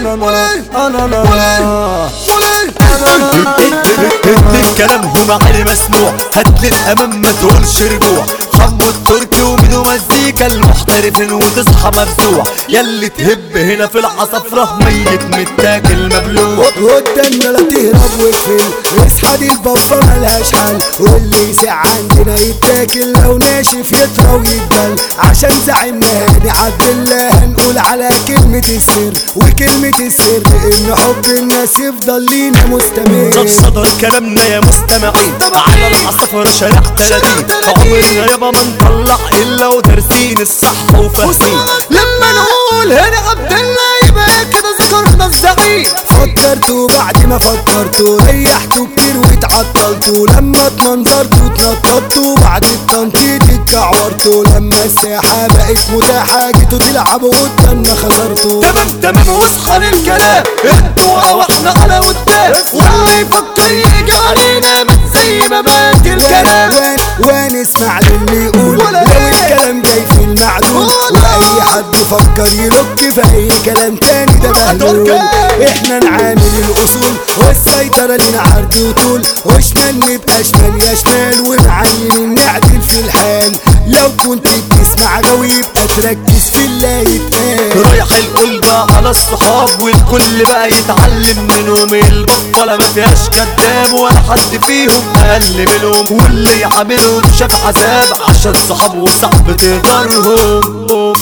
الكلام هو علي مسموع، هات للامام ما تقولش رجوع. حمو التركي ومنو مزيكا المحترفين وتصحى مفزوع. ياللي تهب هنا في العصفرة ميت متاكل مبلوع. قدامنا لا تهرب وتفل، اصحى دي البفة ملهاش حل، واللي يسع عندنا يتاكل لو ناشف يطرى ويتبل. عشان زعيمنا هاني عبد الله هنقول على كلمة السر، وكلمة السر ان حب الناس يفضل لينا مستمر. طب صدر كلامنا يا مستمعين على العصفرة شارع 30. عمرنا يابا ما نطلع الا ودارسين الصح وفاهمين. لما نقول هاني عبد الله يبقى كده ذكرنا الزعيم. فكرتوا بعد ما فكرتوا، ريحتوا كتير واتعطلتوا، لما اتمنظرتوا اتنططتوا، بعد التنطيط اتكعورتوا، لما الساحة بقت متاحة جيتوا تلعبوا قدامنا خسرتوا. تمام واصحى للكلام، انتوا واحنا على قدام، واللي يفكر يجي علينا مات زي ما مات الكلام. ونسمع للي يقول لو الكلام جاي في المعدول، واي حد فكر يلك في اي كلام تاني ده مهلول. احنا نعامل الاصول والسيطرة لنا عرض وطول، وشمال نبقى شمال يا شمال، ونعين نعدل في الحال. لو كنت بتسمع قوي يبقى تركز في اللي يتقال. رايح الكل بقى على الصحاب، والكل بقى يتعلم منهم. البطلة ما فيهاش كداب ولا حد فيهم اقل منهم، واللي يعاملهم شاف عذاب عشان صحاب وصاحب تقدرهم.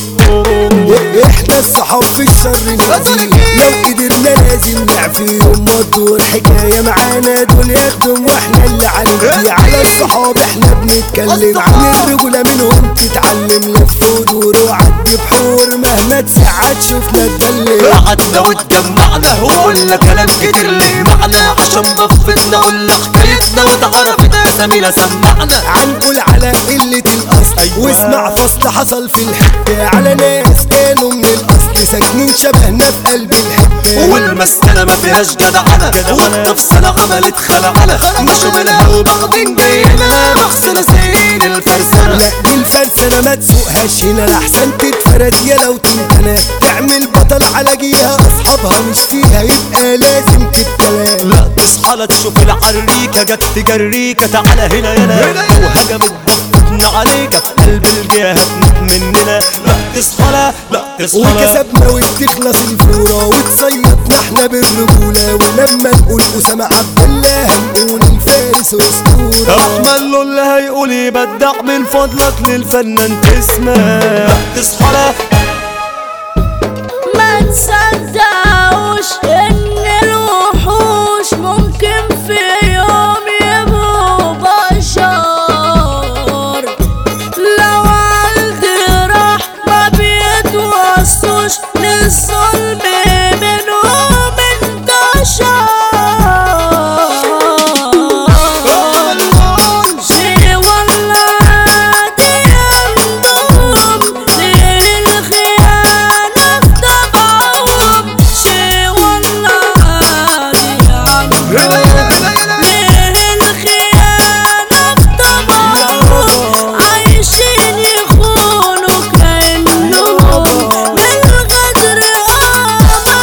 احنا الصحاب في الشر نأذيهم، لو قدرنا لازم نعفيهم. ودور حكاية معانا دول يخدم واحنا اللي عليهم. على الصحاب احنا بنتكلم عن الرجولة منهم تتعلم. لف ودور وعدي بحور مهما تسعد شوفنا اتدلل. قعدنا واتجمعنا وقلنا كلام كتير ليه معنى، عشان بفتنا قلنا حكايتنا واتعرفت اسامينا سمعنا. عنقول على قلة الاصل واسمع فصل حصل في الحتة، على ناس كانوا من الاصل ساكنين شبهنا في قلب الحتة. والمسكنة ما فيهاش جدعنة، والطفسنة عملت خلعنة. مشوا منها وبعدين جاينا مغسلة زين الفرسانة. لا دي الفرسانة ما تسوقهاش هنا، لحسن تتفرد يا لو تمتنى. تعمل بطل على جيها اصحابها مش فيها يبقى لازم تتكلم. لا تصحى لا تشوف العريكة جت تجريكة، تعالى هنا يلا لو هجمت بفتنا عليك في قلب الجهة هتموت مننا. لا تصحى لا تصحى وكسبنا وبتخلص الفورة وتصيطنا احنا بالرجولة. ولما نقول أسامة عبد الله هنقول الفارس أسطورة. احمد له اللي هيقول يبدع من فضلك للفنان تسمع. لا تصحى ما تصدقوش ان الوحوش ممكن في يوم يبقوا بشر. لو عالجراح ما بيتوصوش للظلم منهم انتشر. شي والله عادي عندهم للخيانة في طبعهم. شي والله عادي عندهم للخيانة في طبعهم. عايشين يخونوا كأنهم من الغدر ما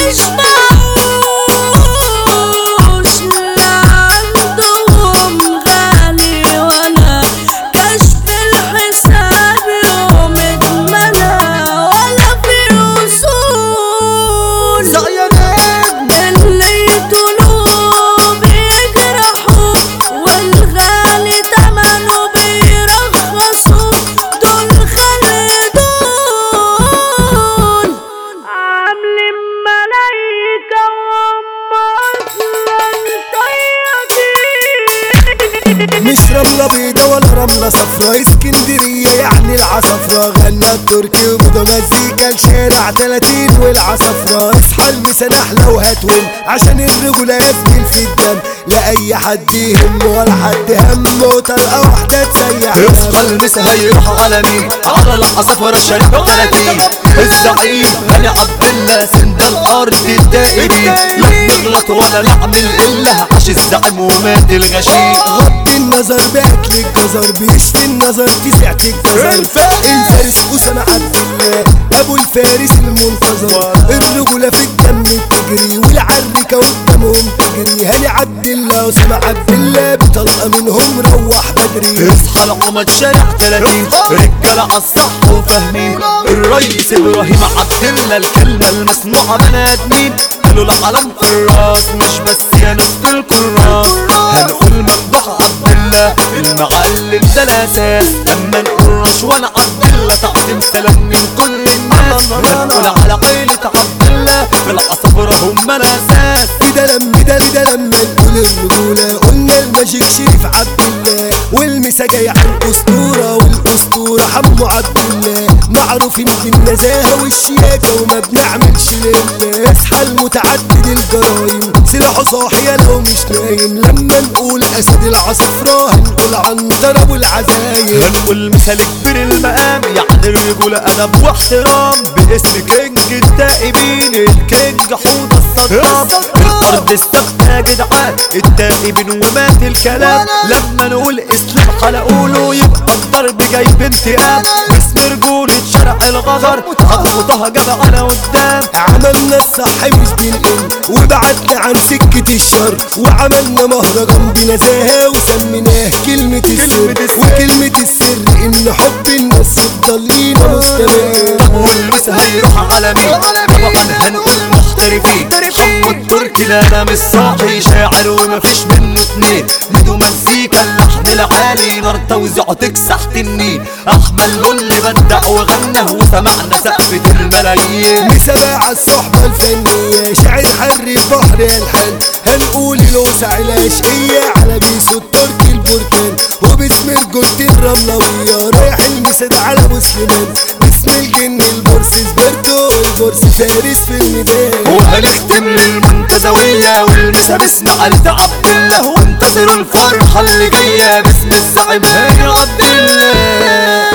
بيشبعوش. لا عندهم غالي ولا كشف الحساب يوم اتمنى، ولا في وصول اللي يقتلوه بيجرحوا، والغالي تمنه بيرخصوا. دول خلدون عاملين ملايكة وهم أصلا طيبين. مش رملة بيضة ولا رملة صفرا، اسكندرية يعني العصفرة. غنى التركي ومدو مزيكا لشارع 30 والعصفرة. اصحى المسا احلى وهتون عشان الرجولة يسجل في الدم. لا اي حد يهم ولا حد هم، وطلقة واحدة تسيح. اصحى المسا هيروح على مين؟ على العصفرة شارع 30. الزعيم هاني عبد الله سند الارض الدائرين. لا نغلط ولا نعمل الا عاش الزعيم ومات الغشيم. غض النظر باكل الجزر بيشفي النظر في سعة الجزر. الفارس أسامة عبد الله ابو الفارس المنتظر. الرجولة في الدم يا اسامة عبد الله بطلقة منهم روح بدري. اصحى العمد شارع 30 رجالة عالصح وفاهمين الريس ابراهيم عبد الله الكلمة المسموعة بني ادمين قالوا العلم في الراس مش بس يا ناس في الكراس هنقول ممدوح عبد الله المعلم ده الاساس لما نقول رشوان عبد الله تعظيم سلام من كل الناس هنقول على عيلة عبد الله في العصفرة هم الاساس. ده لما نقول الرجولة قلنا الماجيك شريف عبد الله والمسا جاي عن اسطورة والاسطورة حمو عبد الله معروفين بالنزاهة والشياكة وما بنعملش لله. اصحى المتعدد الجرايم سلاحه صاحية لو مش نايم لما نقول اسد العصفرة هنقول عنترة والعزايم هنقول مثال كبير المقام يعني الرجولة ادب واحترام باسم كينج التائبين الكينج حوض الصدام الارض السخنة يا جدعان التائبين ومات الكلام لما نقول اسلام حلقوله يبقى الضرب جاي بانتقام باسم رجولة شرع الغدر خطوطها جدعانة قدام. عملنا الصح مش بالقل وبعدنا عن سكة الشر وعملنا مهرجان بنزاهة وسميناه كلمة السر وكلمة السر ان حب الناس يفضل لينا مستمر. طب والمسا هيروح على مين؟ طبعا هنقول محترفين حمو التركي ده انا مش صاحي شاعر ومفيش منه اتنين ميدو مزيكا اللحن العالي نار توزيعه تكسح تنين احمد اللي بدع وغنى وسمعنا سقفة الملايين. مسابقة الصحبة الفنية شاعر حري بحر الحن هنقول الوسع العشقية على بيسو التركي البركان وباسم الجند الرملوية رايح المسد على مسلمان باسم الجن البورس سبرتو والبورس فارس في الميدان. وهنختم للمنتزوية والمسا باسم عبد الله وانتظروا الفرحة اللي جاية باسم الزعيم هاني عبد الله.